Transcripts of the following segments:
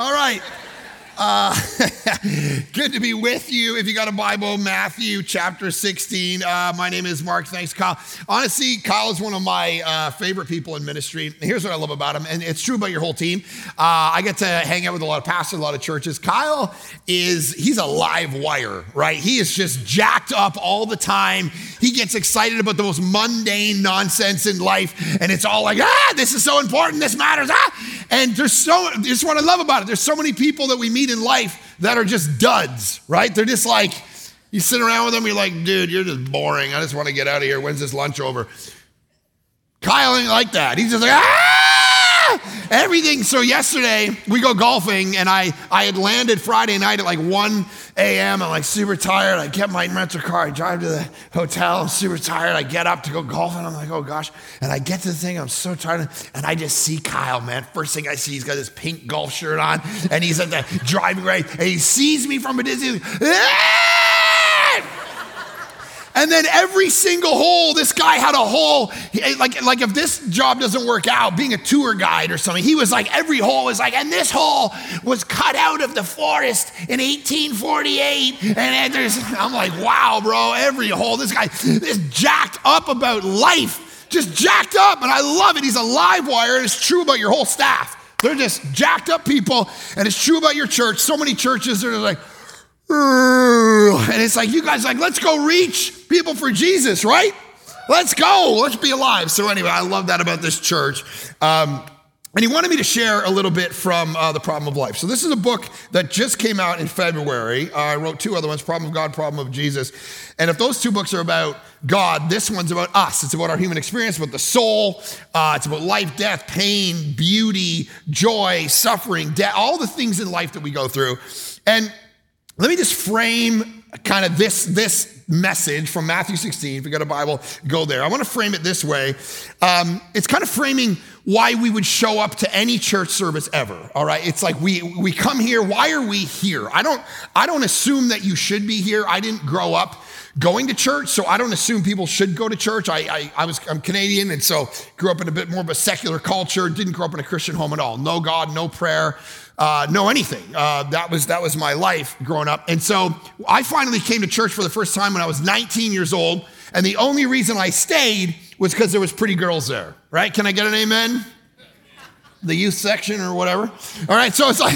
All right. Good to be with you. If you got a Bible, Matthew chapter 16. My name is Mark. Thanks, Kyle. Honestly, Kyle is one of my favorite people in ministry. Here's what I love about him, and it's true about your whole team. I get to hang out with a lot of pastors, a lot of churches. Kyle he's a live wire, right? He is just jacked up all the time. He gets excited about the most mundane nonsense in life, and it's all like, this is so important, this matters, And just what I love about it. There's so many people that we meet in life that are just duds, right? They're just like, you sit around with them, you're like, dude, you're just boring. I just want to get out of here. When's this lunch over? Kyle ain't like that. He's just like, everything. So yesterday we go golfing, and I had landed Friday night at like 1 a.m. I'm like super tired. I get my rental car. I drive to the hotel. I'm super tired. I get up to go golfing. I'm like, oh gosh. And I get to the thing. I'm so tired. And I just see Kyle, man. First thing I see, he's got this pink golf shirt on, and he's at the driving range, and he sees me from a distance. And then every single hole, this guy had a hole, like if this job doesn't work out, being a tour guide or something, he was like, every hole was like, and this hole was cut out of the forest in 1848. And I'm like, wow, bro, every hole, this guy is jacked up about life, just jacked up. And I love it. He's a live wire, and it's true about your whole staff. They're just jacked up people, and it's true about your church. So many churches are like, and it's like, you guys like, let's go reach people for Jesus, right? Let's go. Let's be alive. So anyway, I love that about this church. And he wanted me to share a little bit from The Problem of Life. So this is a book that just came out in February. I wrote two other ones, Problem of God, Problem of Jesus. And if those two books are about God, this one's about us. It's about our human experience, about the soul. It's about life, death, pain, beauty, joy, suffering, death, all the things in life that we go through. And let me just frame kind of this message from Matthew 16. If you got a Bible, go there. I want to frame it this way. It's kind of framing why we would show up to any church service ever, all right? It's like we come here. Why are we here? I don't assume that you should be here. I didn't grow up going to church, so I don't assume people should go to church. I'm Canadian, and so grew up in a bit more of a secular culture. Didn't grow up in a Christian home at all. No God, no prayer. No anything. That was my life growing up. And so I finally came to church for the first time when I was 19 years old. And the only reason I stayed was because there was pretty girls there, right? Can I get an amen? The youth section or whatever. All right, so it's like,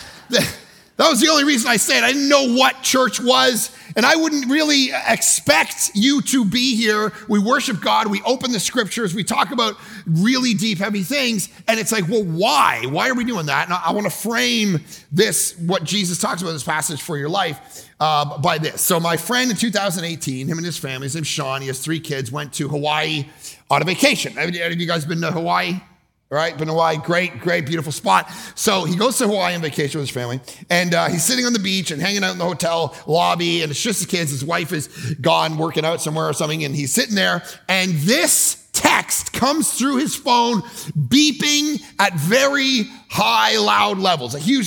that was the only reason I stayed. I didn't know what church was, and I wouldn't really expect you to be here. We worship God, we open the scriptures, we talk about really deep, heavy things, and it's like, well, why? Why are we doing that? And I want to frame this, what Jesus talks about in this passage for your life, by this. So my friend in 2018, him and his family, his name's Sean, he has 3 kids, went to Hawaii on a vacation. Have you guys been to Hawaii? All right, been to Hawaii, great, beautiful spot. So he goes to Hawaii on vacation with his family, and he's sitting on the beach and hanging out in the hotel lobby, and it's just the kids. His wife is gone working out somewhere or something, and he's sitting there, and this text comes through his phone, beeping at very high, loud levels, a huge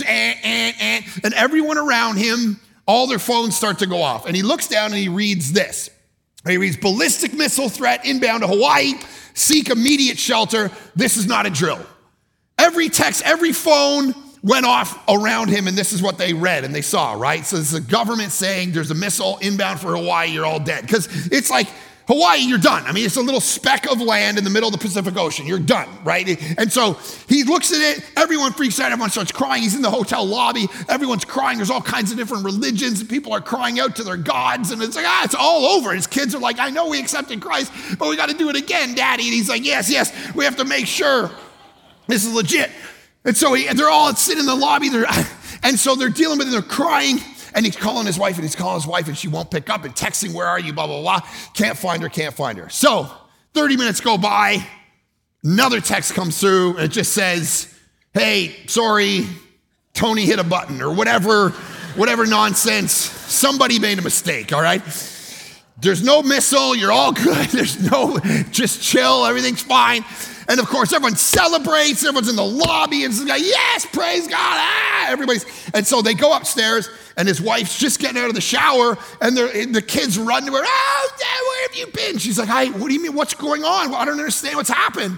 and everyone around him, all their phones start to go off, and he looks down and he reads this. He reads, ballistic missile threat inbound to Hawaii. Seek immediate shelter. This is not a drill. Every text, every phone went off around him, and this is what they read and they saw, right? So it's the government saying there's a missile inbound for Hawaii, you're all dead. Because it's like, Hawaii, you're done. I mean, it's a little speck of land in the middle of the Pacific Ocean. You're done, right? And so he looks at it. Everyone freaks out. Everyone starts crying. He's in the hotel lobby. Everyone's crying. There's all kinds of different religions. People are crying out to their gods. And it's like, it's all over. His kids are like, I know we accepted Christ, but we got to do it again, Daddy. And he's like, yes, we have to make sure this is legit. And so they're all sitting in the lobby. And so they're dealing with it. They're crying. And he's calling his wife, and she won't pick up, and texting, where are you, blah, blah, blah. Can't find her. So 30 minutes go by, another text comes through, and it just says, hey, sorry, Tony hit a button, or whatever nonsense. Somebody made a mistake, all right? There's no missile, you're all good. Just chill, everything's fine. And of course, everyone celebrates, everyone's in the lobby, and it's like, yes, praise God, everybody's. And so they go upstairs, and his wife's just getting out of the shower, and the kids run to her, Dad, where have you been? She's like, what do you mean, what's going on? Well, I don't understand what's happened.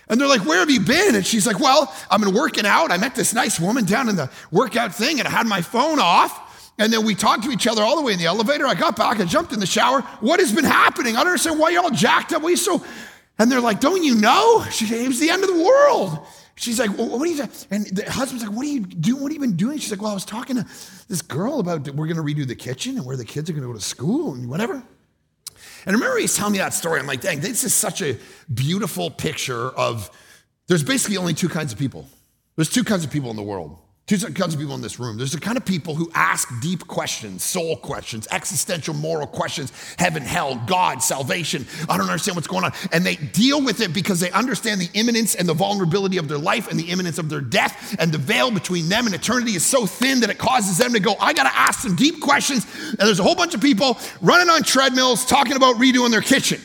And they're like, where have you been? And she's like, well, I've been working out. I met this nice woman down in the workout thing, and I had my phone off. And then we talked to each other all the way in the elevator. I got back, I jumped in the shower. What has been happening? I don't understand why you're all jacked up. Why are you so... And they're like, don't you know? She said, it was the end of the world. She's like, well, what are you doing? And the husband's like, what are you doing? What have you been doing? She's like, well, I was talking to this girl about we're going to redo the kitchen and where the kids are going to go to school and whatever. And I remember he's telling me that story. I'm like, dang, this is such a beautiful picture of, there's basically only two kinds of people. There's two kinds of people in the world. Two kinds of people in this room. There's the kind of people who ask deep questions, soul questions, existential moral questions, heaven, hell, God, salvation. I don't understand what's going on. And they deal with it because they understand the imminence and the vulnerability of their life and the imminence of their death. And the veil between them and eternity is so thin that it causes them to go, I got to ask some deep questions. And there's a whole bunch of people running on treadmills talking about redoing their kitchen.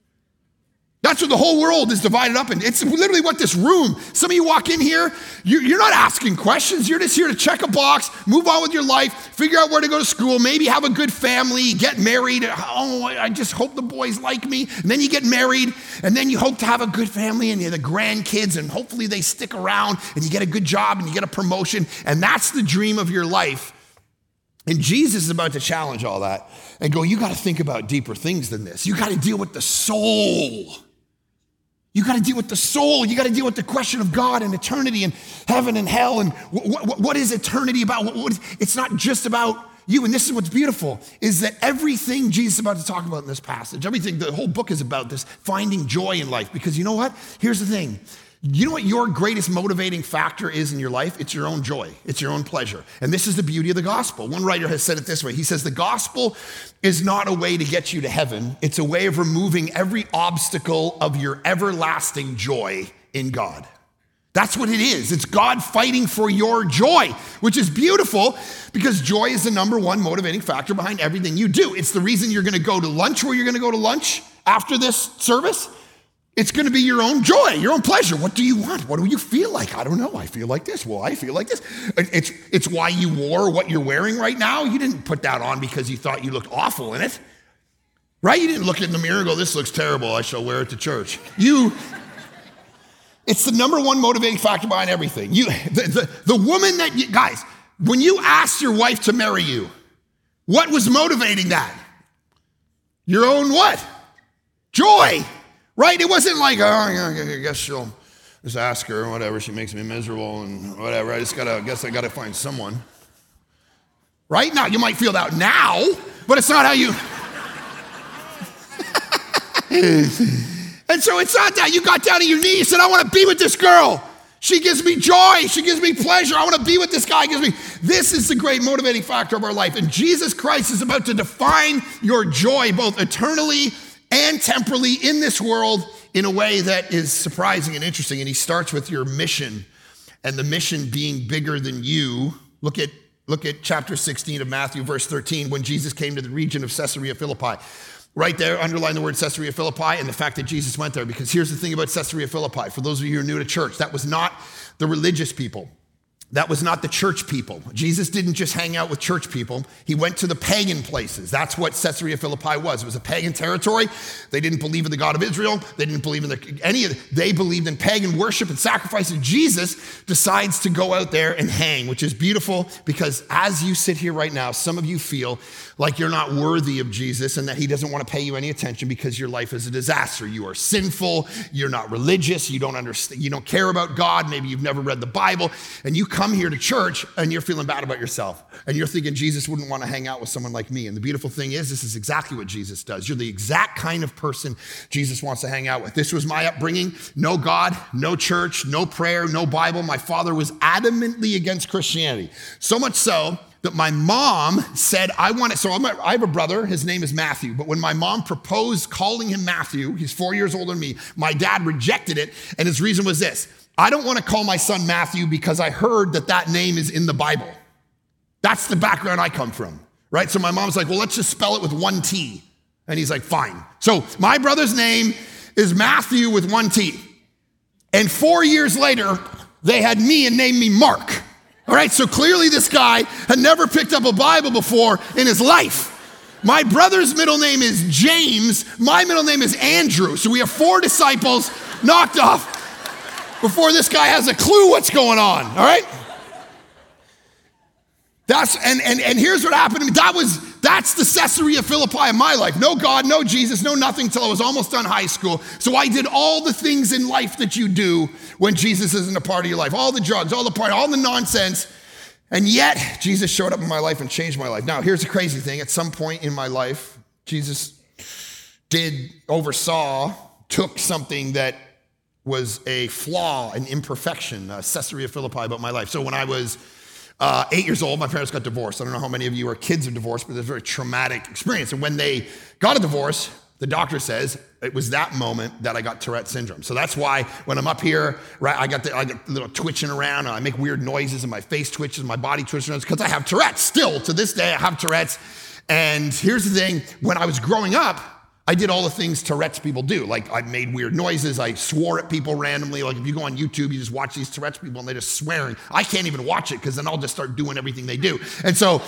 That's what the whole world is divided up in. It's literally what this room, some of you walk in here, you're not asking questions. You're just here to check a box, move on with your life, figure out where to go to school, maybe have a good family, get married. Oh, I just hope the boys like me. And then you get married, and then you hope to have a good family and you have the grandkids, and hopefully they stick around, and you get a good job, and you get a promotion, and that's the dream of your life. And Jesus is about to challenge all that and go, you got to think about deeper things than this. You got to deal with the soul. You got to deal with the soul. You got to deal with the question of God and eternity and heaven and hell. And what is eternity about? It's not just about you. And this is what's beautiful, is that everything Jesus is about to talk about in this passage, everything, the whole book is about this, finding joy in life. Because you know what? Here's the thing. You know what your greatest motivating factor is in your life? It's your own joy. It's your own pleasure. And this is the beauty of the gospel. One writer has said it this way. He says, the gospel is not a way to get you to heaven. It's a way of removing every obstacle of your everlasting joy in God. That's what it is. It's God fighting for your joy, which is beautiful because joy is the number one motivating factor behind everything you do. It's the reason you're going to go to lunch where you're going to go to lunch after this service. It's going to be your own joy, your own pleasure. What do you want? What do you feel like? I don't know. I feel like this. Well, I feel like this. It's why you wore what you're wearing right now. You didn't put that on because you thought you looked awful in it, right? You didn't look in the mirror and go, this looks terrible. I shall wear it to church. It's the number one motivating factor behind everything. The woman that guys, when you asked your wife to marry you, what was motivating that? Your own what? Joy. Right? It wasn't like, oh, I guess she'll just ask her or whatever. She makes me miserable and whatever. I guess I got to find someone. Right? Now, you might feel that now, but it's not how you... And so it's not that. You got down on your knees and said, I want to be with this girl. She gives me joy. She gives me pleasure. I want to be with this guy. This is the great motivating factor of our life. And Jesus Christ is about to define your joy both eternally and temporally in this world in a way that is surprising and interesting. And he starts with your mission, and the mission being bigger than you. Look at chapter 16 of Matthew, verse 13, when Jesus came to the region of Caesarea Philippi. Right there, underline the word Caesarea Philippi and the fact that Jesus went there, because here's the thing about Caesarea Philippi. For those of you who are new to church, that was not the religious people. That was not the church people. Jesus didn't just hang out with church people. He went to the pagan places. That's what Caesarea Philippi was. It was a pagan territory. They didn't believe in the God of Israel. They didn't believe in any of it. They believed in pagan worship and sacrifice. And Jesus decides to go out there and hang, which is beautiful because as you sit here right now, some of you feel like you're not worthy of Jesus and that he doesn't want to pay you any attention because your life is a disaster. You are sinful. You're not religious. You don't understand. You don't care about God. Maybe you've never read the Bible. And you come here to church and you're feeling bad about yourself. And you're thinking Jesus wouldn't want to hang out with someone like me. And the beautiful thing is, this is exactly what Jesus does. You're the exact kind of person Jesus wants to hang out with. This was my upbringing. No God, no church, no prayer, no Bible. My father was adamantly against Christianity. So much so that my mom said, I have a brother, his name is Matthew, but when my mom proposed calling him Matthew, he's 4 years older than me, my dad rejected it, and his reason was this: I don't want to call my son Matthew because I heard that name is in the Bible. That's the background I come from, right? So my mom's like, well, let's just spell it with one T. And he's like, fine. So my brother's name is Matthew with one T. And 4 years later, they had me and named me Mark. All right, so clearly this guy had never picked up a Bible before in his life. My brother's middle name is James. My middle name is Andrew. So we have 4 disciples knocked off. before this guy has a clue what's going on, all right? And here's what happened to me. That's the Caesarea Philippi of my life. No God, no Jesus, no nothing till I was almost done high school. So I did all the things in life that you do when Jesus isn't a part of your life. All the drugs, all the party, all the nonsense. And yet, Jesus showed up in my life and changed my life. Now, here's the crazy thing. At some point in my life, Jesus took something that was a flaw, an imperfection, Caesarea Philippi about my life. So when I was 8 years old, my parents got divorced. I don't know how many of you are kids of divorce, but it's a very traumatic experience. And when they got a divorce, the doctor says it was that moment that I got Tourette syndrome. So that's why when I'm up here, right, I got a little twitching around, and I make weird noises, and my face twitches, my body twitches, because I have Tourette's. Still, to this day, I have Tourette's. And here's the thing, when I was growing up, I did all the things Tourette's people do. Like, I made weird noises, I swore at people randomly. Like, if you go on YouTube, you just watch these Tourette's people, and they're just swearing. I can't even watch it, because then I'll just start doing everything they do. And so,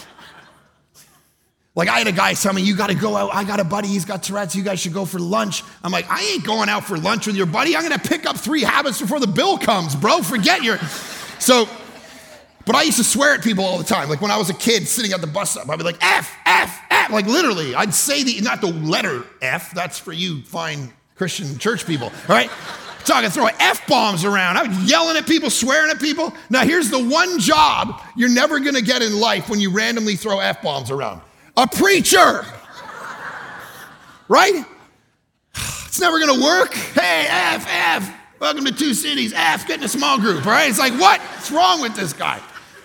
like, I had a guy tell me, you gotta go out, I got a buddy, he's got Tourette's, you guys should go for lunch. I'm like, I ain't going out for lunch with your buddy, I'm gonna pick up 3 habits before the bill comes, bro, forget your... But I used to swear at people all the time. Like when I was a kid sitting at the bus stop, I'd be like, F, F, F, like literally, I'd say not the letter F, that's for you fine Christian church people, all right? So I could throw F-bombs around. I was yelling at people, swearing at people. Now here's the one job you're never gonna get in life when you randomly throw F-bombs around. A preacher, right? It's never gonna work. Hey, F, welcome to 2 Cities, F, get in a small group, all right? It's like, what's wrong with this guy?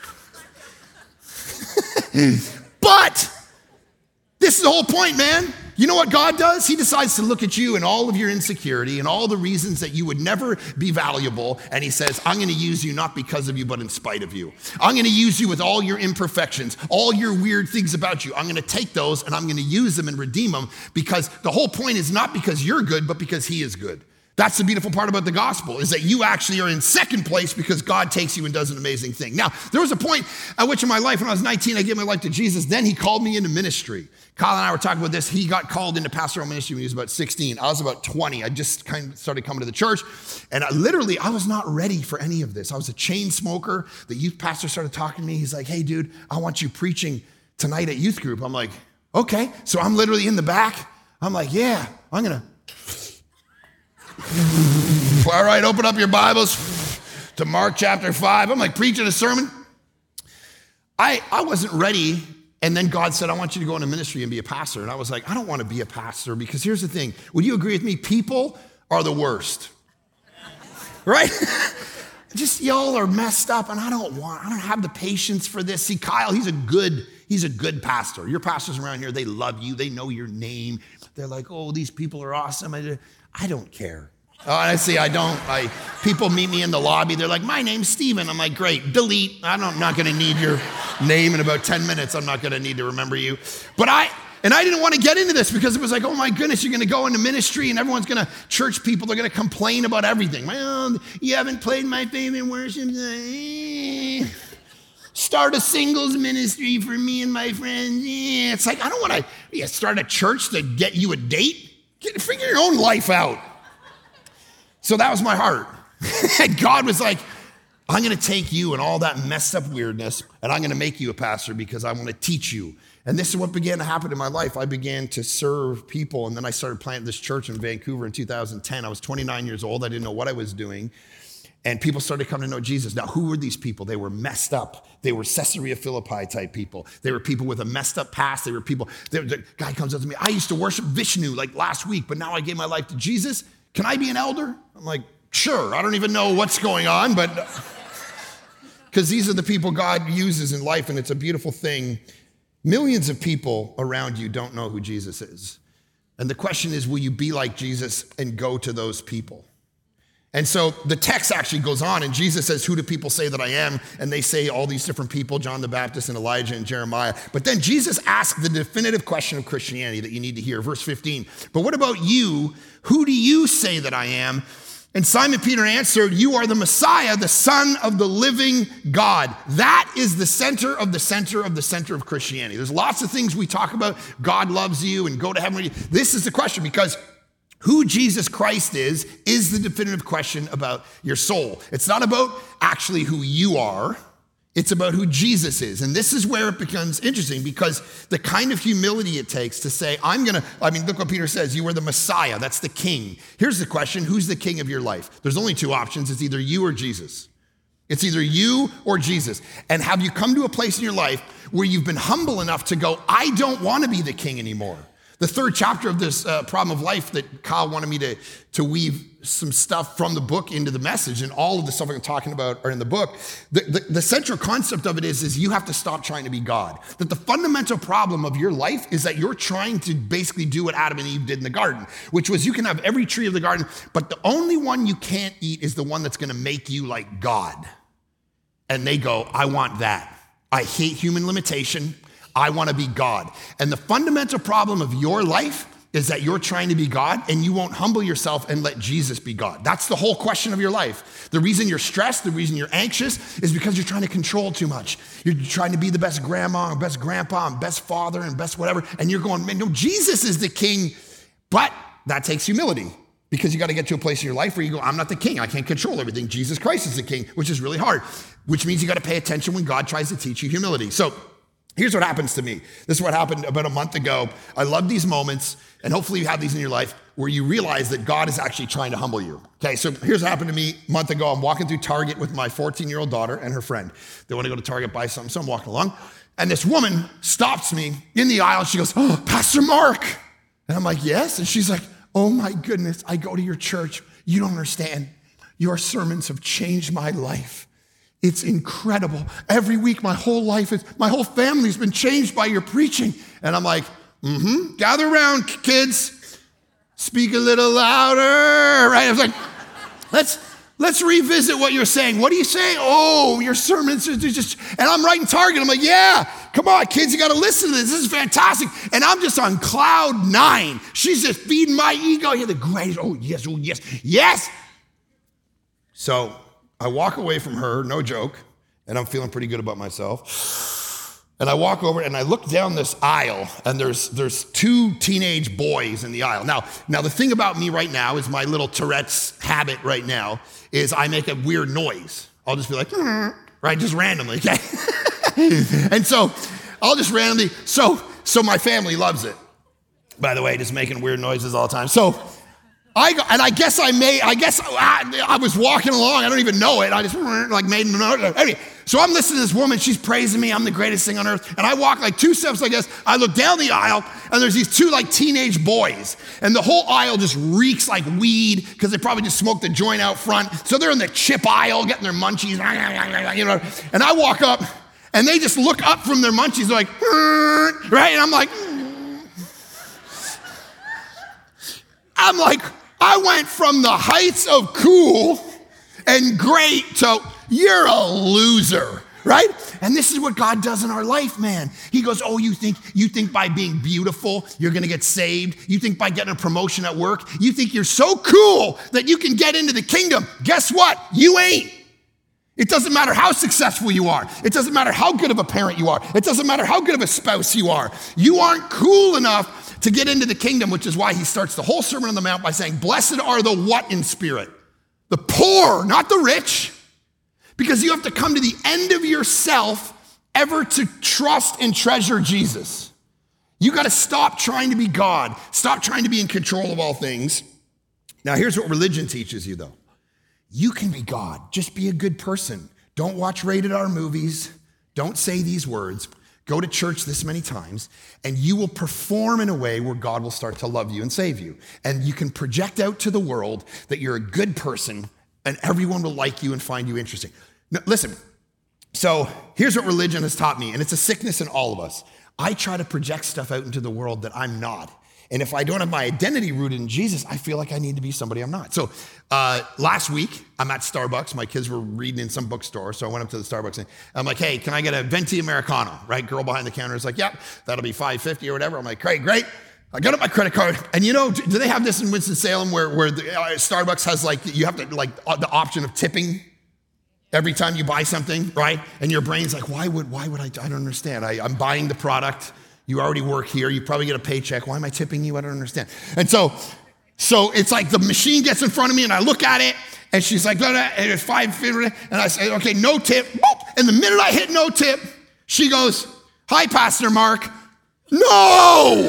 But this is the whole point, man. You know what God does? He decides to look at you and all of your insecurity and all the reasons that you would never be valuable. And he says, I'm going to use you not because of you, but in spite of you. I'm going to use you with all your imperfections, all your weird things about you. I'm going to take those and I'm going to use them and redeem them, because the whole point is not because you're good, but because he is good. That's the beautiful part about the gospel, is that you actually are in second place because God takes you and does an amazing thing. Now, there was a point at which in my life, when I was 19, I gave my life to Jesus. Then he called me into ministry. Kyle and I were talking about this. He got called into pastoral ministry when he was about 16. I was about 20. I just kind of started coming to the church. And I was not ready for any of this. I was a chain smoker. The youth pastor started talking to me. He's like, hey, dude, I want you preaching tonight at youth group. I'm like, okay. So I'm literally in the back. I'm like, yeah, I'm going to. All right, open up your Bibles to Mark chapter 5. I'm like preaching a sermon. I wasn't ready. And then God said, I want you to go into ministry and be a pastor. And I was like, I don't want to be a pastor, because here's the thing. Would you agree with me? People are the worst. Right? Just y'all are messed up, and I don't have the patience for this. See, Kyle, he's a good pastor. Your pastors around here, they love you. They know your name. They're like, oh, these people are awesome. I don't care. Honestly, I don't. People meet me in the lobby. They're like, my name's Steven. I'm like, great, delete. I'm not going to need your name in about 10 minutes. I'm not going to need to remember you. But I didn't want to get into this, because it was like, oh my goodness, you're going to go into ministry and everyone's going to, church people, they're going to complain about everything. Well, you haven't played my favorite worship. Start a singles ministry for me and my friends. It's like, I don't want to start a church to get you a date. Figure your own life out. So that was my heart. And God was like, I'm going to take you and all that messed up weirdness, and I'm going to make you a pastor, because I want to teach you. And this is what began to happen in my life. I began to serve people, and then I started planting this church in Vancouver in 2010. I was 29 years old. I didn't know what I was doing. And people started coming to know Jesus. Now, who were these people? They were messed up. They were Caesarea Philippi type people. They were people with a messed up past. The guy comes up to me, I used to worship Vishnu like last week, but now I gave my life to Jesus. Can I be an elder? I'm like, sure. I don't even know what's going on, but because these are the people God uses in life, and it's a beautiful thing. Millions of people around you don't know who Jesus is. And the question is, will you be like Jesus and go to those people? And so the text actually goes on, and Jesus says, who do people say that I am? And they say all these different people, John the Baptist and Elijah and Jeremiah. But then Jesus asks the definitive question of Christianity that you need to hear, verse 15. But what about you? Who do you say that I am? And Simon Peter answered, you are the Messiah, the Son of the living God. That is the center of the center of the center of Christianity. There's lots of things we talk about. God loves you and go to heaven. This is the question, because Who Jesus Christ is the definitive question about your soul. It's not about actually who you are. It's about who Jesus is. And this is where it becomes interesting, because the kind of humility it takes to say, look what Peter says, you are the Messiah, that's the king. Here's the question, who's the king of your life? There's only two options, it's either you or Jesus. It's either you or Jesus. And have you come to a place in your life where you've been humble enough to go, I don't want to be the king anymore? The third chapter of this problem of life that Kyle wanted me to weave some stuff from the book into the message, and all of the stuff I'm talking about are in the book. The central concept of it is you have to stop trying to be God. That the fundamental problem of your life is that you're trying to basically do what Adam and Eve did in the garden, which was you can have every tree of the garden, but the only one you can't eat is the one that's going to make you like God. And they go, I want that. I hate human limitation. I want to be God. And the fundamental problem of your life is that you're trying to be God and you won't humble yourself and let Jesus be God. That's the whole question of your life. The reason you're stressed, the reason you're anxious is because you're trying to control too much. You're trying to be the best grandma or best grandpa and best father and best whatever. And you're going, man, no, Jesus is the king. But that takes humility, because you got to get to a place in your life where you go, I'm not the king. I can't control everything. Jesus Christ is the king, which is really hard, which means you got to pay attention when God tries to teach you humility. So here's what happens to me. This is what happened about a month ago. I love these moments, and hopefully you have these in your life where you realize that God is actually trying to humble you. Okay, so here's what happened to me a month ago. I'm walking through Target with my 14-year-old daughter and her friend. They want to go to Target, buy something, so I'm walking along, and this woman stops me in the aisle. She goes, oh, Pastor Mark. And I'm like, yes. And she's like, oh my goodness, I go to your church. You don't understand. Your sermons have changed my life. It's incredible. Every week, my whole family's been changed by your preaching. And I'm like, gather around, kids. Speak a little louder, right? I was like, let's revisit what you're saying. What are you saying? Oh, your sermons are just, and I'm right in Target. I'm like, yeah, come on, kids, you got to listen to this. This is fantastic. And I'm just on cloud 9. She's just feeding my ego. You're the greatest. Oh, yes, yes. So I walk away from her, no joke, and I'm feeling pretty good about myself. And I walk over and I look down this aisle, and there's 2 teenage boys in the aisle. Now the thing about me right now is my little Tourette's habit right now is I make a weird noise. I'll just be like, right, just randomly, okay? And so I'll just randomly, so my family loves it. By the way, just making weird noises all the time. So I was walking along, I don't even know it. I just made a note. Anyway, so I'm listening to this woman, she's praising me, I'm the greatest thing on earth. And I walk like 2 steps like this, I look down the aisle, and there's these 2 teenage boys. And the whole aisle just reeks like weed, because they probably just smoked a joint out front. So they're in the chip aisle, getting their munchies, you know. And I walk up, and they just look up from their munchies, they're like, right? And I'm like, I went from the heights of cool and great to you're a loser, right? And this is what God does in our life, man. He goes, oh, you think by being beautiful, you're gonna get saved? You think by getting a promotion at work, you think you're so cool that you can get into the kingdom? Guess what? You ain't. It doesn't matter how successful you are. It doesn't matter how good of a parent you are. It doesn't matter how good of a spouse you are. You aren't cool enough to get into the kingdom, which is why he starts the whole Sermon on the Mount by saying, blessed are the what in spirit? The poor, not the rich. Because you have to come to the end of yourself ever to trust and treasure Jesus. You got to stop trying to be God. Stop trying to be in control of all things. Now, here's what religion teaches you, though. You can be God. Just be a good person. Don't watch rated R movies. Don't say these words. Go to church this many times, and you will perform in a way where God will start to love you and save you. And you can project out to the world that you're a good person, and everyone will like you and find you interesting. Now, listen, so here's what religion has taught me, and it's a sickness in all of us. I try to project stuff out into the world that I'm not. And if I don't have my identity rooted in Jesus, I feel like I need to be somebody I'm not. So last week, I'm at Starbucks. My kids were reading in some bookstore. So I went up to the Starbucks and I'm like, hey, can I get a venti Americano? Right? Girl behind the counter is like, yeah, that'll be $5.50 or whatever. I'm like, great. I got up my credit card. And you know, do they have this in Winston-Salem where Starbucks has you have to the option of tipping every time you buy something, right? And your brain's like, why would I don't understand. I'm buying the product. You already work here. You probably get a paycheck. Why am I tipping you? I don't understand. And so So it's like the machine gets in front of me and I look at it and she's like, and it's 5, and I say, okay, no tip. And the minute I hit no tip, she goes, hi, Pastor Mark. No,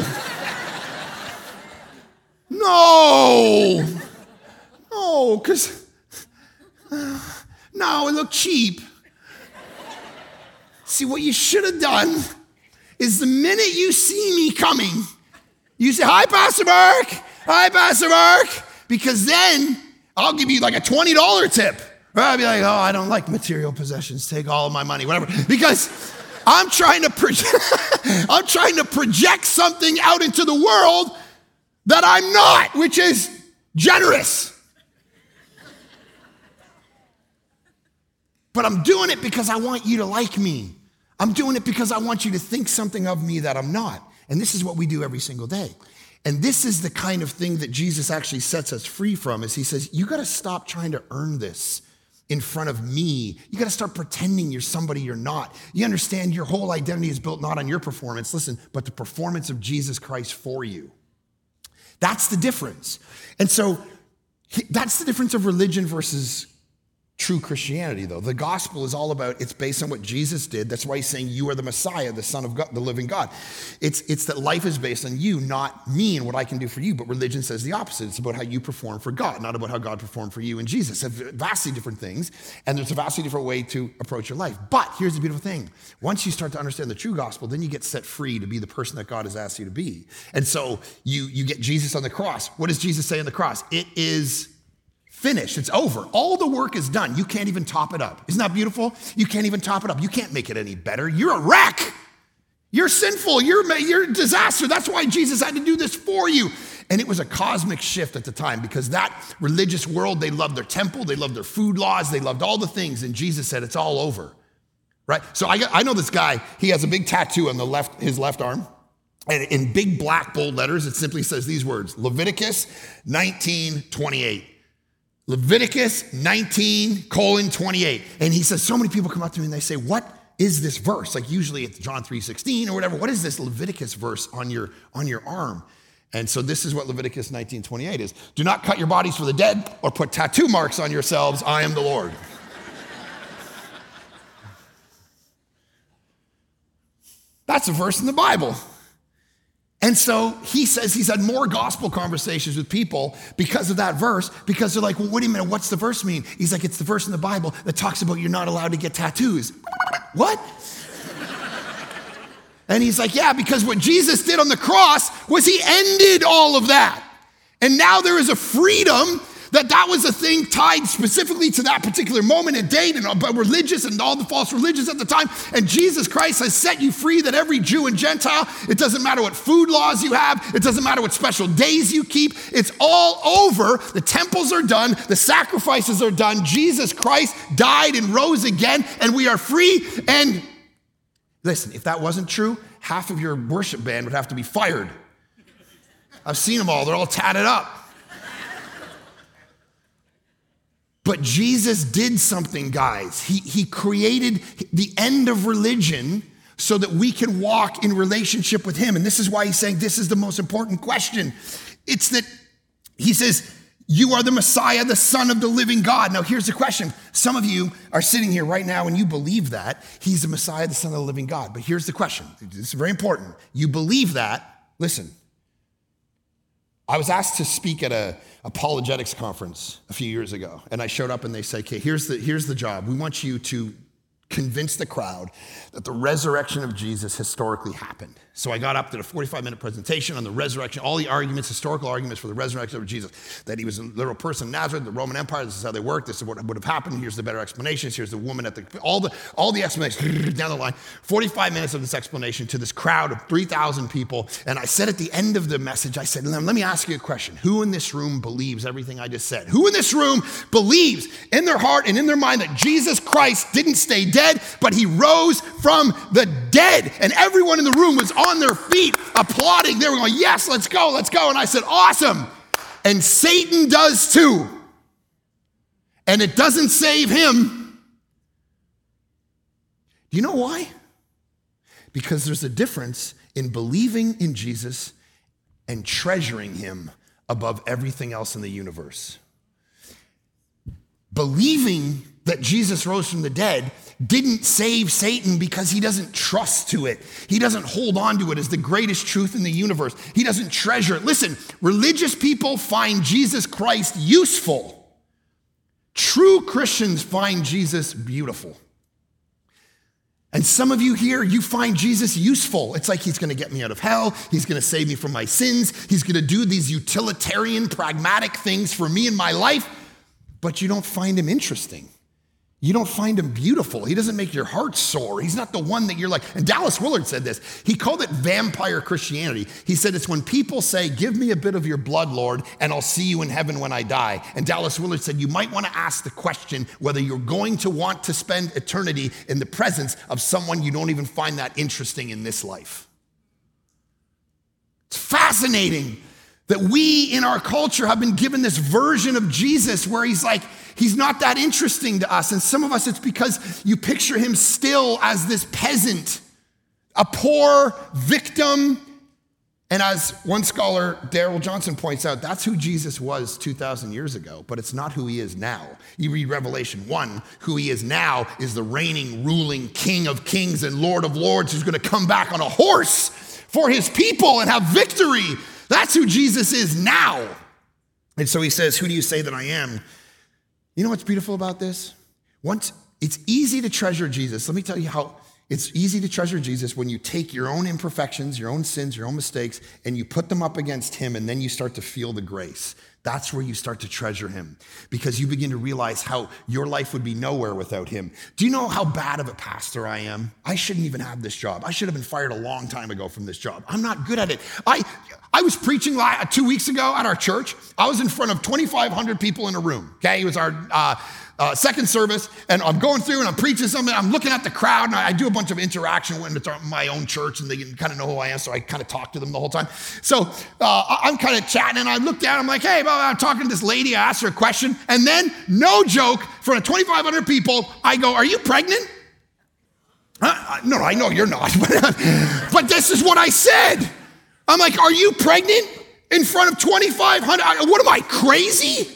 because, no, it looked cheap. See, what you should have done is the minute you see me coming, you say, hi, Pastor Mark. Hi, Pastor Mark. Because then I'll give you like a $20 tip. Or I'll be like, oh, I don't like material possessions. Take all of my money, whatever. Because I'm trying to project something out into the world that I'm not, which is generous. But I'm doing it because I want you to like me. I'm doing it because I want you to think something of me that I'm not. And this is what we do every single day. And this is the kind of thing that Jesus actually sets us free from, is he says, you got to stop trying to earn this in front of me. You got to start pretending you're somebody you're not. You understand your whole identity is built not on your performance, listen, but the performance of Jesus Christ for you. That's the difference. And so that's the difference of religion versus true Christianity, though. The gospel is all about, it's based on what Jesus did. That's why he's saying you are the Messiah, the Son of God, the living God. It's that life is based on you, not me and what I can do for you. But religion says the opposite. It's about how you perform for God, not about how God performed for you and Jesus. It's vastly different things, and there's a vastly different way to approach your life. But here's the beautiful thing. Once you start to understand the true gospel, then you get set free to be the person that God has asked you to be. And so you get Jesus on the cross. What does Jesus say on the cross? It is finished. It's over. All the work is done. You can't even top it up. Isn't that beautiful? You can't even top it up. You can't make it any better. You're a wreck. You're sinful. You're a disaster. That's why Jesus had to do this for you. And it was a cosmic shift at the time, because that religious world, they loved their temple, they loved their food laws, they loved all the things. And Jesus said, it's all over. Right? So I know this guy, he has a big tattoo on his left arm. And in big black bold letters, it simply says these words, Leviticus 19:28. Leviticus 19:28. And he says, so many people come up to me and they say, what is this verse? Like usually it's John 3:16 or whatever. What is this Leviticus verse on your arm? And so this is what Leviticus 19:28 is. Do not cut your bodies for the dead or put tattoo marks on yourselves. I am the Lord. That's a verse in the Bible. And so he says he's had more gospel conversations with people because of that verse, because they're like, well, wait a minute, what's the verse mean? He's like, it's the verse in the Bible that talks about you're not allowed to get tattoos. What? And he's like, yeah, because what Jesus did on the cross was he ended all of that. And now there is a freedom that was a thing tied specifically to that particular moment and date and religious and all the false religions at the time. And Jesus Christ has set you free that every Jew and Gentile, it doesn't matter what food laws you have, it doesn't matter what special days you keep, it's all over. The temples are done, the sacrifices are done. Jesus Christ died and rose again, and we are free. And listen, if that wasn't true, half of your worship band would have to be fired. I've seen them all, they're all tatted up. But Jesus did something, guys. He created the end of religion so that we can walk in relationship with him. And this is why he's saying this is the most important question. It's that he says, you are the Messiah, the Son of the living God. Now, here's the question. Some of you are sitting here right now and you believe that he's the Messiah, the Son of the living God. But here's the question. This is very important. You believe that. Listen. I was asked to speak at a apologetics conference a few years ago, and I showed up and they said, okay, here's the job. We want you to convince the crowd that the resurrection of Jesus historically happened. So I got up, did a 45-minute presentation on the resurrection, all the arguments, historical arguments for the resurrection of Jesus, that he was a literal person in Nazareth, the Roman Empire, this is how they worked, this is what would have happened, here's the better explanations, here's the woman at all the explanations down the line, 45 minutes of this explanation to this crowd of 3,000 people. And I said at the end of the message, I said, let me ask you a question. Who in this room believes everything I just said? Who in this room believes in their heart and in their mind that Jesus Christ didn't stay dead, but he rose from the dead? And everyone in the room was on their feet applauding. They were going, yes, let's go, let's go. And I said, awesome. And Satan does too. And it doesn't save him. Do you know why? Because there's a difference in believing in Jesus and treasuring him above everything else in the universe. Believing that Jesus rose from the dead didn't save Satan because he doesn't trust to it. He doesn't hold on to it as the greatest truth in the universe. He doesn't treasure it. Listen, religious people find Jesus Christ useful. True Christians find Jesus beautiful. And some of you here, you find Jesus useful. It's like he's going to get me out of hell. He's going to save me from my sins. He's going to do these utilitarian, pragmatic things for me in my life. But you don't find him interesting. You don't find him beautiful. He doesn't make your heart soar. He's not the one that you're like, and Dallas Willard said this. He called it vampire Christianity. He said it's when people say, give me a bit of your blood, Lord, and I'll see you in heaven when I die. And Dallas Willard said, you might want to ask the question whether you're going to want to spend eternity in the presence of someone you don't even find that interesting in this life. It's fascinating that we in our culture have been given this version of Jesus where he's like, he's not that interesting to us. And some of us, it's because you picture him still as this peasant, a poor victim. And as one scholar, Darrell Johnson, points out, that's who Jesus was 2,000 years ago, but it's not who he is now. You read Revelation 1, who he is now is the reigning, ruling King of kings and Lord of lords who's going to come back on a horse for his people and have victory. That's who Jesus is now. And so he says, who do you say that I am? You know what's beautiful about this? Once it's easy to treasure Jesus. Let me tell you how it's easy to treasure Jesus when you take your own imperfections, your own sins, your own mistakes, and you put them up against him, and then you start to feel the grace. That's where you start to treasure him, because you begin to realize how your life would be nowhere without him. Do you know how bad of a pastor I am? I shouldn't even have this job. I should have been fired a long time ago from this job. I'm not good at it. I was preaching 2 weeks ago at our church. I was in front of 2,500 people in a room. Okay, it was our second service, and I'm going through and I'm preaching something. I'm looking at the crowd, and I do a bunch of interaction when it's my own church, and they kind of know who I am, so I kind of talk to them the whole time. So I'm kind of chatting, and I look down. I'm like, hey, I'm talking to this lady. I asked her a question, and then, no joke, in front of 2,500 people, I go, are you pregnant? No, I know you're not, but this is what I said. I'm like, are you pregnant in front of 2,500? What am I, crazy?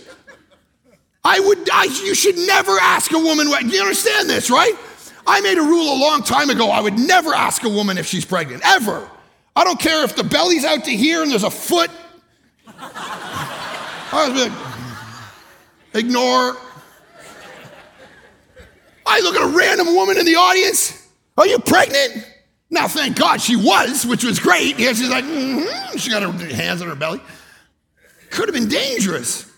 You should never ask a woman, you understand this, right? I made a rule a long time ago, I would never ask a woman if she's pregnant, ever. I don't care if the belly's out to here and there's a foot. I was like, ignore. I look at a random woman in the audience, are you pregnant? Now, thank God she was, which was great. Yeah, she's like, She got her hands on her belly. Could have been dangerous.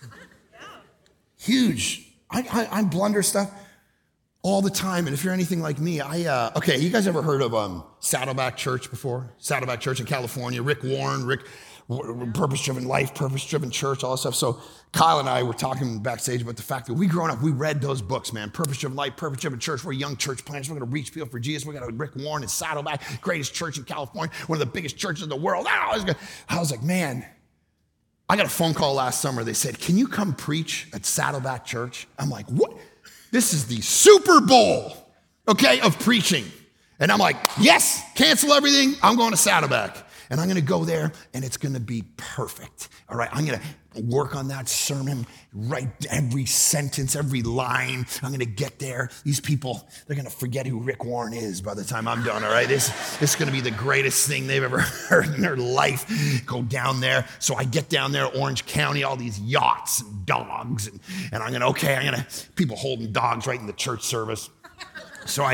Huge. I blunder stuff all the time. And if you're anything like me, okay, you guys ever heard of Saddleback Church before? Saddleback Church in California. Rick Warren, Purpose-Driven Life, Purpose-Driven Church, all that stuff. So Kyle and I were talking backstage about the fact that we growing up, we read those books, man. Purpose-Driven Life, Purpose-Driven Church. We're young church planters. We're going to reach people for Jesus. We got Rick Warren and Saddleback, greatest church in California, one of the biggest churches in the world. I was like, man, I got a phone call last summer. They said, can you come preach at Saddleback Church? I'm like, what? This is the Super Bowl, okay, of preaching. And I'm like, yes, cancel everything. I'm going to Saddleback. And I'm going to go there, and it's going to be perfect. All right, I'm going to work on that sermon, write every sentence, every line. I'm going to get there. These people, they're going to forget who Rick Warren is by the time I'm done, all right? This is going to be the greatest thing they've ever heard in their life. Go down there. So I get down there, Orange County, all these yachts and dogs. And I'm going to, people holding dogs right in the church service. So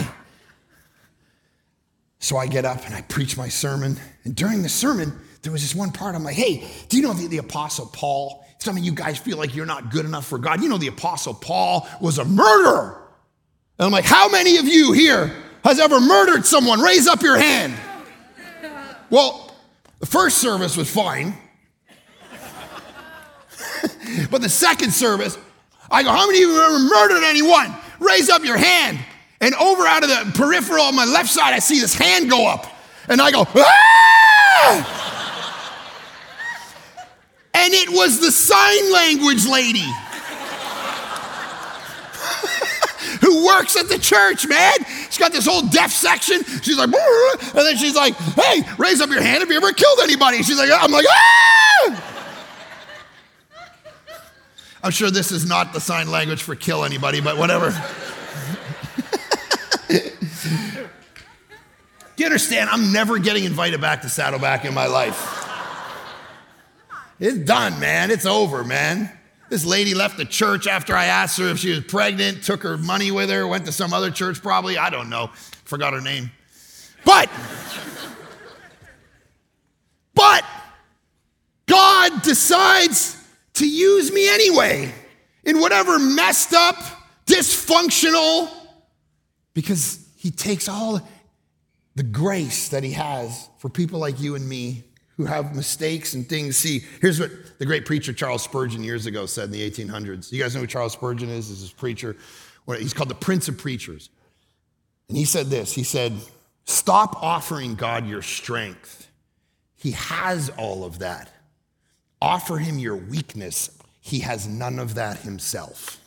I get up and I preach my sermon. And during the sermon, there was this one part, I'm like, hey, do you know the Apostle Paul? Some of you guys feel like you're not good enough for God. You know the Apostle Paul was a murderer. And I'm like, how many of you here has ever murdered someone? Raise up your hand. Well, the first service was fine. But the second service, I go, how many of you have ever murdered anyone? Raise up your hand. And over out of the peripheral on my left side, I see this hand go up. And I go, ah! And it was the sign language lady who works at the church, man. She's got this whole deaf section. She's like, and then she's like, hey, raise up your hand if you ever killed anybody. She's like, I'm like, ah! I'm sure this is not the sign language for kill anybody, but whatever. Do you understand? I'm never getting invited back to Saddleback in my life. It's done, man. It's over, man. This lady left the church after I asked her if she was pregnant, took her money with her, went to some other church probably. I don't know. Forgot her name. But God decides to use me anyway in whatever messed up, dysfunctional, because he takes all the grace that he has for people like you and me who have mistakes and things. See, here's what the great preacher Charles Spurgeon years ago said in the 1800s. You guys know who Charles Spurgeon is? This is a preacher. He's called the Prince of Preachers. And he said this. He said, stop offering God your strength. He has all of that. Offer him your weakness. He has none of that himself.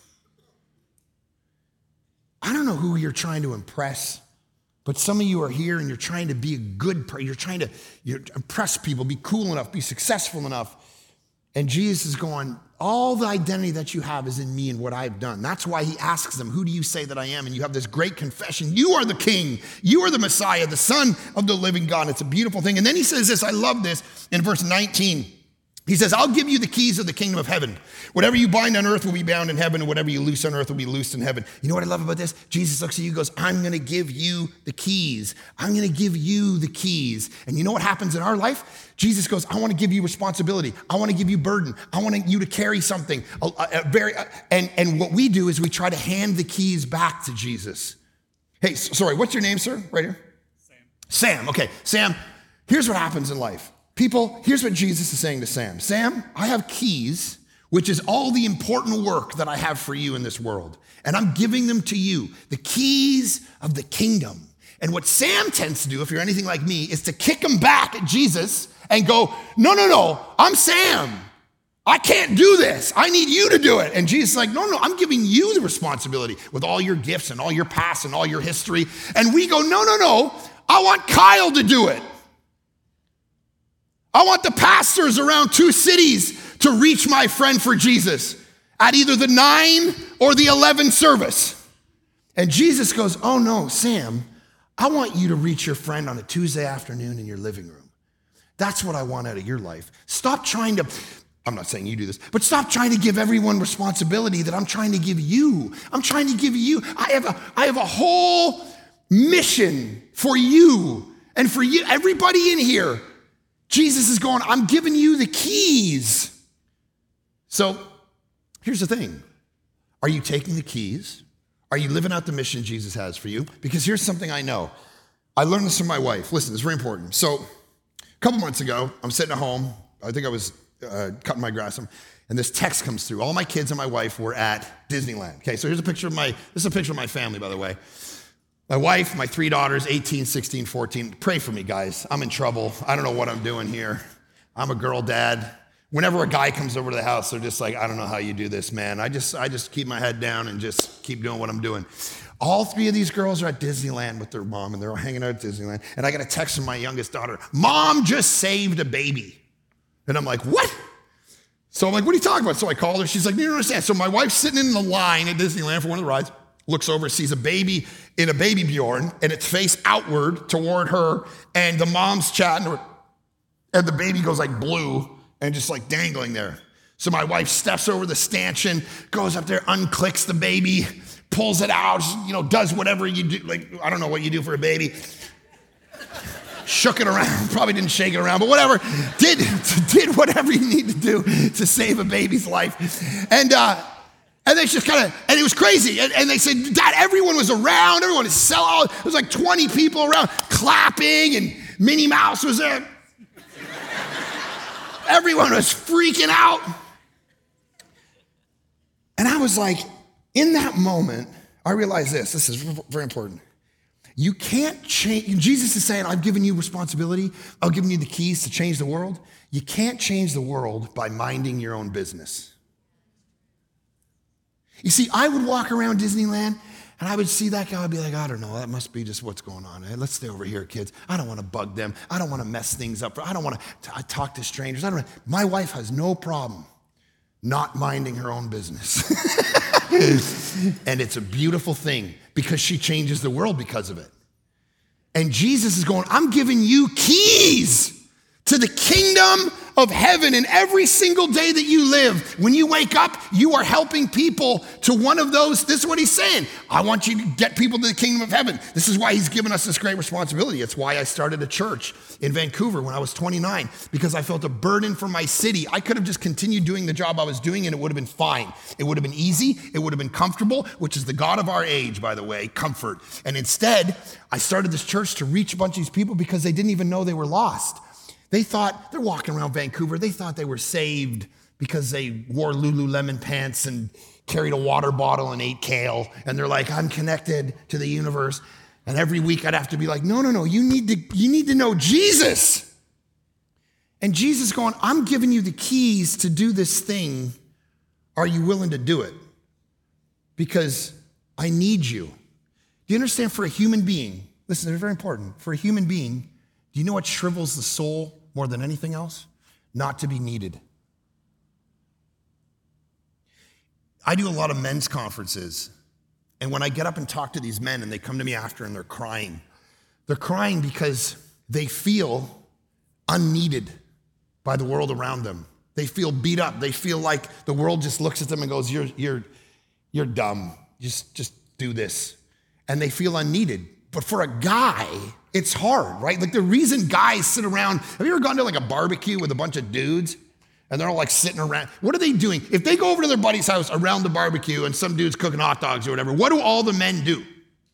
I don't know who you're trying to impress, but some of you are here and you're trying to be a good person. You're trying to impress people, be cool enough, be successful enough. And Jesus is going, all the identity that you have is in me and what I've done. That's why he asks them, who do you say that I am? And you have this great confession. You are the King. You are the Messiah, the Son of the living God. It's a beautiful thing. And then he says this, I love this, in verse 19. He says, I'll give you the keys of the kingdom of heaven. Whatever you bind on earth will be bound in heaven, and whatever you loose on earth will be loosed in heaven. You know what I love about this? Jesus looks at you and goes, I'm going to give you the keys. I'm going to give you the keys. And you know what happens in our life? Jesus goes, I want to give you responsibility. I want to give you burden. I want you to carry something. And what we do is we try to hand the keys back to Jesus. Hey, sorry, what's your name, sir? Right here? Sam. Okay, Sam, here's what happens in life. People, here's what Jesus is saying to Sam. Sam, I have keys, which is all the important work that I have for you in this world. And I'm giving them to you, the keys of the kingdom. And what Sam tends to do, if you're anything like me, is to kick him back at Jesus and go, no, I'm Sam. I can't do this. I need you to do it. And Jesus is like, no, I'm giving you the responsibility with all your gifts and all your past and all your history. And we go, no, I want Kyle to do it. I want the pastors around 2 cities to reach my friend for Jesus at either the 9 or the 11 service. And Jesus goes, oh no, Sam, I want you to reach your friend on a Tuesday afternoon in your living room. That's what I want out of your life. Stop trying to, I'm not saying you do this, but stop trying to give everyone responsibility that I'm trying to give you. I'm trying to give you, I have a whole mission for you and for you, everybody in here. Jesus is going, I'm giving you the keys. So here's the thing. Are you taking the keys? Are you living out the mission Jesus has for you? Because here's something I know. I learned this from my wife. Listen, it's very important. So a couple months ago, I'm sitting at home. I think I was cutting my grass. And this text comes through. All my kids and my wife were at Disneyland. Okay, so here's a picture of this is a picture of my family, by the way. My wife, my 3 daughters, 18, 16, 14. Pray for me, guys. I'm in trouble. I don't know what I'm doing here. I'm a girl dad. Whenever a guy comes over to the house, they're just like, I don't know how you do this, man. I just keep my head down and just keep doing what I'm doing. All 3 of these girls are at Disneyland with their mom, and they're all hanging out at Disneyland. And I got a text from my youngest daughter, Mom just saved a baby. And I'm like, what? So I'm like, what are you talking about? So I called her. She's like, you don't understand. So my wife's sitting in the line at Disneyland for one of the rides, looks over, sees a baby in a baby Bjorn, and it's face outward toward her, and the mom's chatting to her, and the baby goes like blue and just like dangling there. So my wife steps over the stanchion, goes up there, unclicks the baby, pulls it out, does whatever you do. Like, I don't know what you do for a baby. Shook it around, probably didn't shake it around, but whatever. Did whatever you need to do to save a baby's life. And they just and it was crazy. And they said, Dad, everyone was around. Everyone was selling. There was like 20 people around clapping, and Minnie Mouse was there. Everyone was freaking out. And I was like, in that moment, I realized this is very important. You can't change. Jesus is saying, I've given you responsibility. I've given you the keys to change the world. You can't change the world by minding your own business. You see, I would walk around Disneyland and I would see that guy. I'd be like, I don't know, that must be just what's going on. Hey, let's stay over here, kids. I don't want to bug them. I don't want to mess things up. I don't want to talk to strangers. My wife has no problem not minding her own business. And it's a beautiful thing because she changes the world because of it. And Jesus is going, I'm giving you keys to the kingdom of heaven. And every single day that you live, when you wake up, you are helping people to one of those. This is what he's saying. I want you to get people to the kingdom of heaven. This is why he's given us this great responsibility. It's why I started a church in Vancouver when I was 29, because I felt a burden for my city. I could have just continued doing the job I was doing and it would have been fine. It would have been easy. It would have been comfortable, which is the God of our age, by the way, comfort. And instead, I started this church to reach a bunch of these people because they didn't even know they were lost. They thought, they're walking around Vancouver, they thought they were saved because they wore Lululemon pants and carried a water bottle and ate kale. And they're like, I'm connected to the universe. And every week I'd have to be like, no, you need to know Jesus. And Jesus is going, I'm giving you the keys to do this thing. Are you willing to do it? Because I need you. Do you understand, for a human being, listen, it's very important. For a human being, do you know what shrivels the soul more than anything else? Not to be needed. I do a lot of men's conferences, and when I get up and talk to these men and they come to me after and they're crying because they feel unneeded by the world around them. They feel beat up. They feel like the world just looks at them and goes, you're dumb. Just do this. And they feel unneeded. But for a guy, it's hard, right? Like the reason guys sit around, have you ever gone to like a barbecue with a bunch of dudes and they're all like sitting around? What are they doing? If they go over to their buddy's house around the barbecue and some dude's cooking hot dogs or whatever, what do all the men do?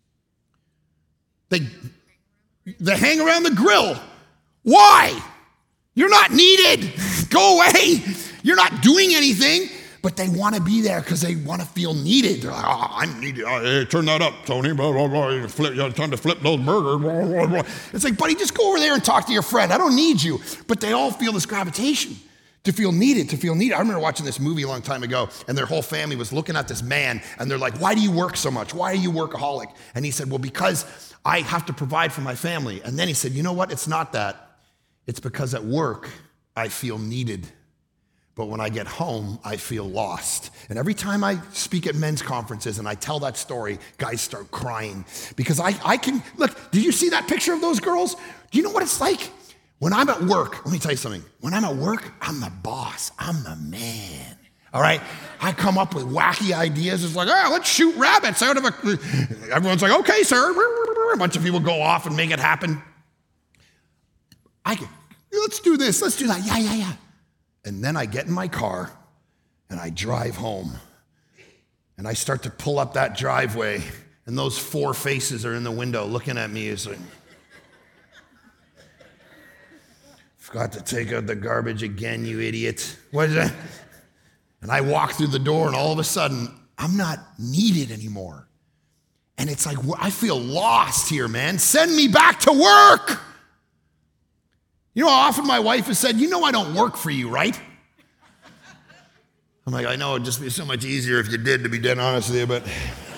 They hang around the grill. Why? You're not needed. Go away. You're not doing anything. But they want to be there because they want to feel needed. They're like, oh, I'm needed. Oh, hey, turn that up, Tony. Blah, blah, blah. You're trying to flip those burgers. Blah, blah, blah. It's like, buddy, just go over there and talk to your friend. I don't need you. But they all feel this gravitation to feel needed, I remember watching this movie a long time ago, and their whole family was looking at this man, and they're like, why do you work so much? Why are you workaholic? And he said, well, because I have to provide for my family. And then he said, you know what? It's not that. It's because at work, I feel needed. But when I get home, I feel lost. And every time I speak at men's conferences and I tell that story, guys start crying. Because I can, look, did you see that picture of those girls? Do you know what it's like? When I'm at work, let me tell you something. When I'm at work, I'm the boss. I'm the man. All right? I come up with wacky ideas. It's like, oh, let's shoot rabbits out of a... Everyone's like, okay, sir. A bunch of people go off and make it happen. Let's do this. Let's do that. Yeah. And then I get in my car and I drive home and I start to pull up that driveway and those four faces are in the window looking at me. It's like, forgot to take out the garbage again, you idiot. What is that? And I walk through the door and all of a sudden I'm not needed anymore. And it's like, I feel lost here, man. Send me back to work. You know how often my wife has said, you know I don't work for you, right? I'm like, I know it'd just be so much easier if you did, to be dead honest with you, but...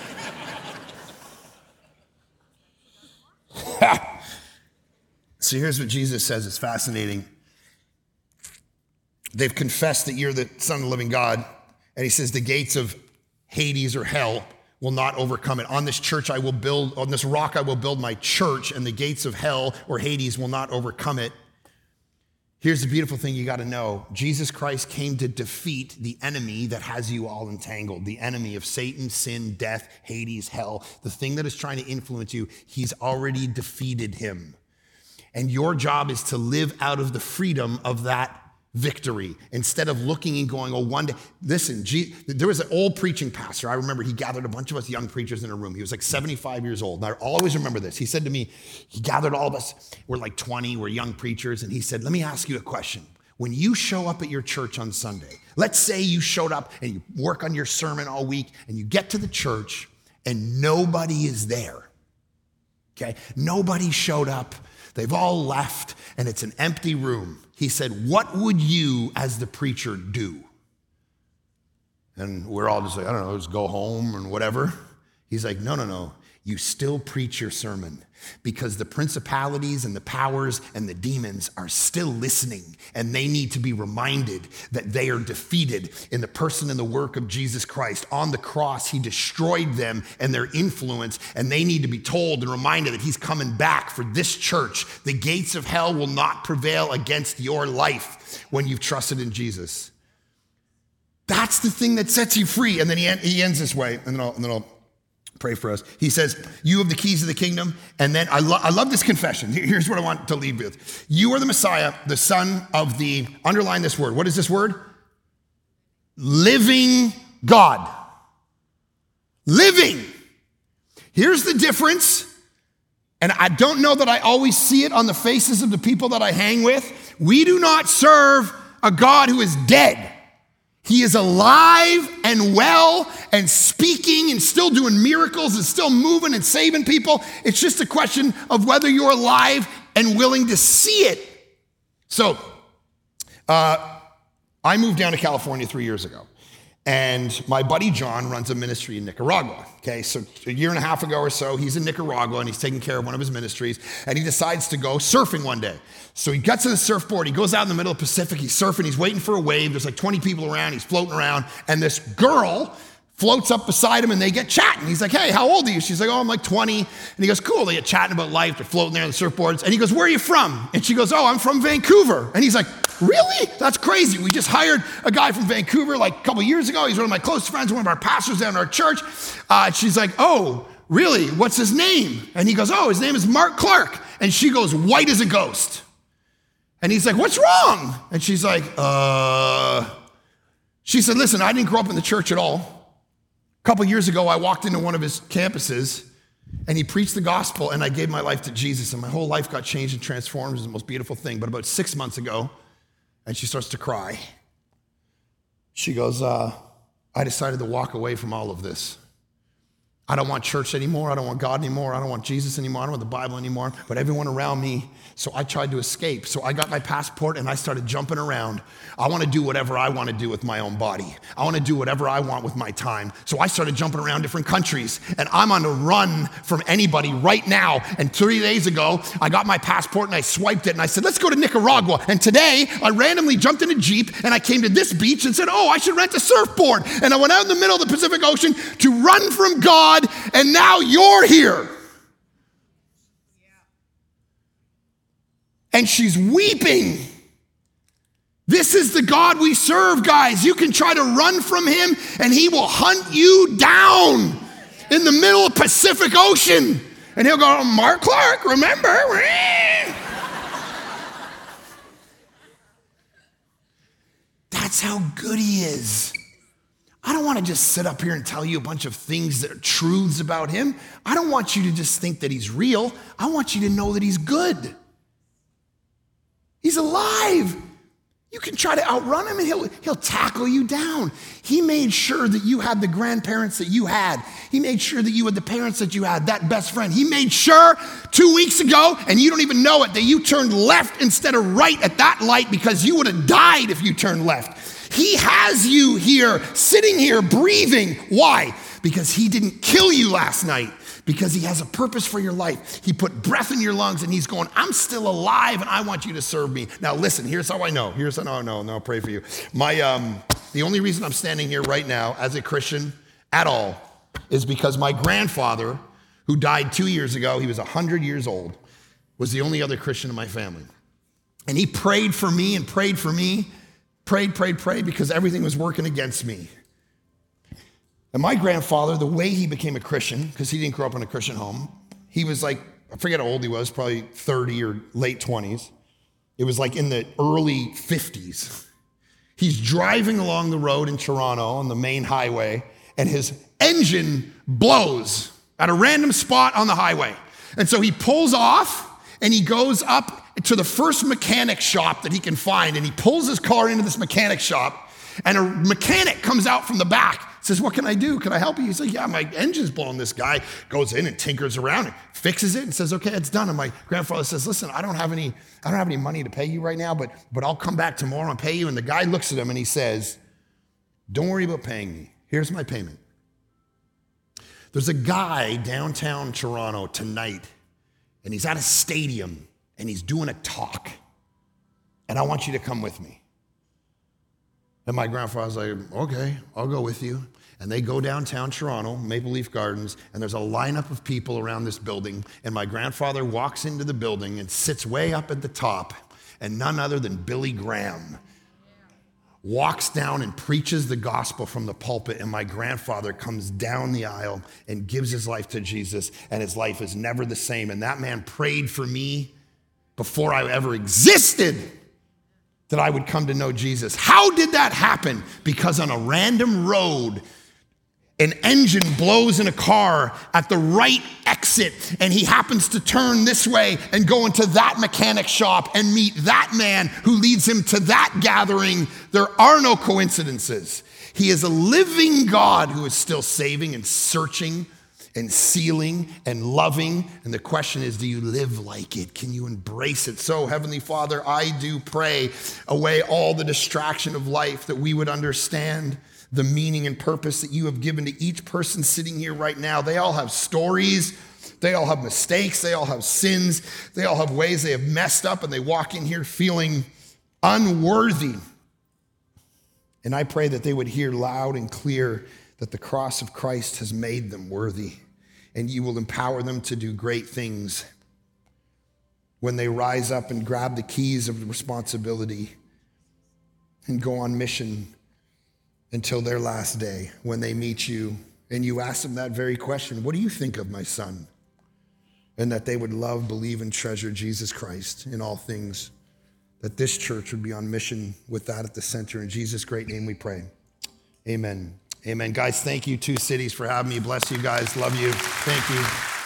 So here's what Jesus says. It's fascinating. They've confessed that you're the Son of the living God, and he says the gates of Hades or hell will not overcome it. On this rock I will build my church, and the gates of hell or Hades will not overcome it. Here's the beautiful thing you got to know. Jesus Christ came to defeat the enemy that has you all entangled, the enemy of Satan, sin, death, Hades, hell, the thing that is trying to influence you. He's already defeated him. And your job is to live out of the freedom of that victory instead of looking and going, oh, one day. Listen, there was an old preaching pastor. I remember he gathered a bunch of us young preachers in a room. He was like 75 years old. And I always remember this. He said to me, he gathered all of us. We're like 20, we're young preachers. And he said, let me ask you a question. When you show up at your church on Sunday, let's say you showed up and you work on your sermon all week and you get to the church and nobody is there. Okay? Nobody showed up. They've all left and it's an empty room. He said, what would you as the preacher do? And we're all just like, I don't know, just go home and whatever. He's like, no. you still preach your sermon, because the principalities and the powers and the demons are still listening, and they need to be reminded that they are defeated in the person and the work of Jesus Christ. On the cross, he destroyed them and their influence, and they need to be told and reminded that he's coming back for this church. The gates of hell will not prevail against your life when you've trusted in Jesus. That's the thing that sets you free. And then he ends this way, and then I'll pray for us. He says, you have the keys of the kingdom. And then I love this confession. Here's what I want to leave with. You are the Messiah, the son of the, underline this word. What is this word? Living God. Living. Here's the difference. And I don't know that I always see it on the faces of the people that I hang with. We do not serve a God who is dead. He is alive and well and speaking and still doing miracles and still moving and saving people. It's just a question of whether you're alive and willing to see it. So, I moved down to California 3 years ago. And my buddy John runs a ministry in Nicaragua, okay? So a year and a half ago or so, he's in Nicaragua and he's taking care of one of his ministries, and he decides to go surfing one day. So he gets on the surfboard, he goes out in the middle of the Pacific, he's surfing, he's waiting for a wave, there's like 20 people around, he's floating around, and this girl floats up beside him and they get chatting. He's like, hey, how old are you? She's like, oh, I'm like 20. And he goes, cool. They get chatting about life. They're floating there on the surfboards. And he goes, where are you from? And she goes, oh, I'm from Vancouver. And he's like, really? That's crazy. We just hired a guy from Vancouver like a couple years ago. He's one of my close friends, one of our pastors down in our church. She's like, oh, really? What's his name? And he goes, oh, his name is Mark Clark. And she goes, white as a ghost. And he's like, what's wrong? And she's like, she said, listen, I didn't grow up in the church at all. A couple years ago, I walked into one of his campuses and he preached the gospel and I gave my life to Jesus and my whole life got changed and transformed. It was the most beautiful thing. But about 6 months ago, and she starts to cry, she goes, I decided to walk away from all of this. I don't want church anymore. I don't want God anymore. I don't want Jesus anymore. I don't want the Bible anymore. But everyone around me, so I tried to escape. So I got my passport and I started jumping around. I want to do whatever I want to do with my own body. I want to do whatever I want with my time. So I started jumping around different countries and I'm on the run from anybody right now. And 3 days ago, I got my passport and I swiped it and I said, let's go to Nicaragua. And today I randomly jumped in a Jeep and I came to this beach and said, oh, I should rent a surfboard. And I went out in the middle of the Pacific Ocean to run from God. And now you're here. And she's weeping. This is the God we serve, guys. You can try to run from him and he will hunt you down in the middle of Pacific Ocean. And he'll go, Mark Clark, remember? That's how good he is. I don't want to just sit up here and tell you a bunch of things that are truths about him. I don't want you to just think that he's real. I want you to know that he's good. He's alive. You can try to outrun him and he'll tackle you down. He made sure that you had the grandparents that you had. He made sure that you had the parents that you had, that best friend. He made sure 2 weeks ago, and you don't even know it, that you turned left instead of right at that light because you would have died if you turned left. He has you here, sitting here, breathing. Why? Because he didn't kill you last night. Because he has a purpose for your life. He put breath in your lungs and he's going, I'm still alive and I want you to serve me. Now listen, here's how I know. I'll pray for you. The only reason I'm standing here right now as a Christian at all is because my grandfather, who died 2 years ago, he was 100 years old, was the only other Christian in my family. And he prayed for me and prayed for me, prayed because everything was working against me. And my grandfather, the way he became a Christian, because he didn't grow up in a Christian home, he was like, I forget how old he was, probably 30 or late 20s. It was like in the early 50s. He's driving along the road in Toronto on the main highway, and his engine blows at a random spot on the highway. And so he pulls off, and he goes up to the first mechanic shop that he can find, and he pulls his car into this mechanic shop, and a mechanic comes out from the back, says, what can I do? Can I help you? He's like, yeah, my engine's blown. This guy goes in and tinkers around and fixes it and says, okay, it's done. And my grandfather says, listen, I don't have any money to pay you right now, but I'll come back tomorrow and pay you. And the guy looks at him and he says, don't worry about paying me. Here's my payment. There's a guy downtown Toronto tonight, and he's at a stadium, and he's doing a talk, and I want you to come with me. And my grandfather's like, okay, I'll go with you. And they go downtown Toronto, Maple Leaf Gardens, and there's a lineup of people around this building, and my grandfather walks into the building and sits way up at the top, and none other than Billy Graham walks down and preaches the gospel from the pulpit, and my grandfather comes down the aisle and gives his life to Jesus, and his life is never the same. And that man prayed for me before I ever existed that I would come to know Jesus. How did that happen? Because on a random road, an engine blows in a car at the right exit, and he happens to turn this way and go into that mechanic shop and meet that man who leads him to that gathering. There are no coincidences. He is a living God who is still saving and searching and sealing and loving. And the question is, do you live like it? Can you embrace it? So, Heavenly Father, I do pray away all the distraction of life, that we would understand the meaning and purpose that you have given to each person sitting here right now. They all have stories. They all have mistakes. They all have sins. They all have ways they have messed up, and they walk in here feeling unworthy. And I pray that they would hear loud and clear that the cross of Christ has made them worthy, and you will empower them to do great things when they rise up and grab the keys of responsibility and go on mission until their last day, when they meet you and you ask them that very question, what do you think of my son? And that they would love, believe, and treasure Jesus Christ in all things, that this church would be on mission with that at the center. In Jesus' great name we pray. Amen. Amen. Guys, thank you, Two Cities, for having me. Bless you guys. Love you. Thank you.